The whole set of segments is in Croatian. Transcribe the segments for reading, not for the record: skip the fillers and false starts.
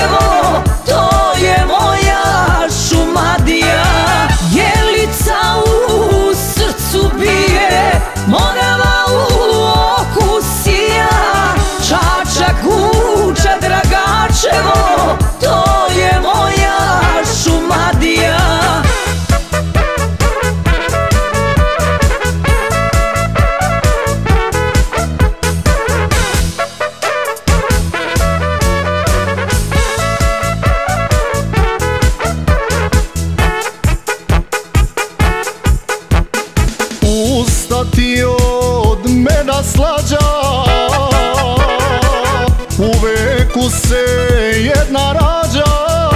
Dragačevo, to je moja Šumadija. Jelica u srcu bije, Morava u oku sija, Čačak, Guča, Dragačevo, to je moja Šumadija. Usta ti od meda slađa, u veku se jedna rađa.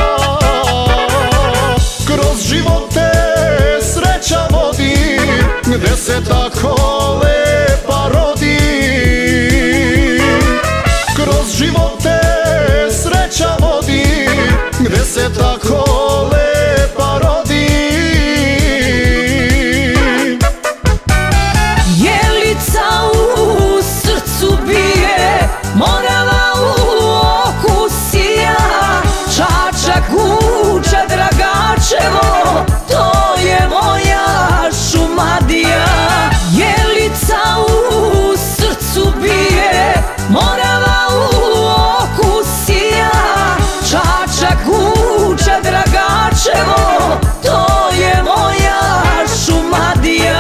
Kroz živote sreća vodi, gde se tako lepa rodi. Kroz živote sreća vodi, gde se tako lepa rodi. U srcu bije, Morava u oku sija, Čačak, Guča, Dragačevo, to je moja Šumadija. Jelica u srcu bije, Morava u oku sija, Čačak, Guča, Dragačevo, to je moja Šumadija.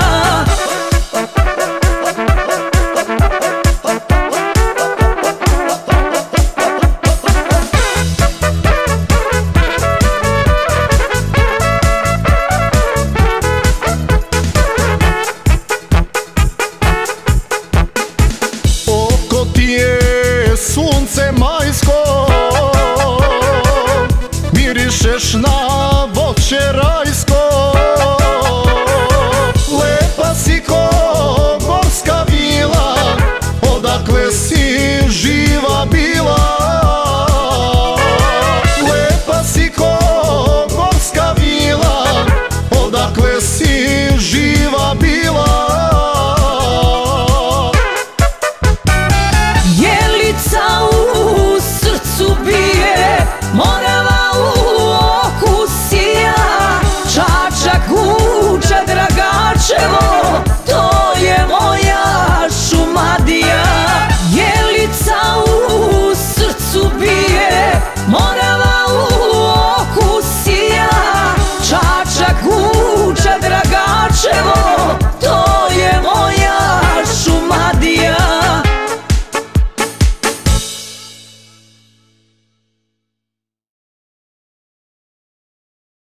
Sunce majsko, mirišeš na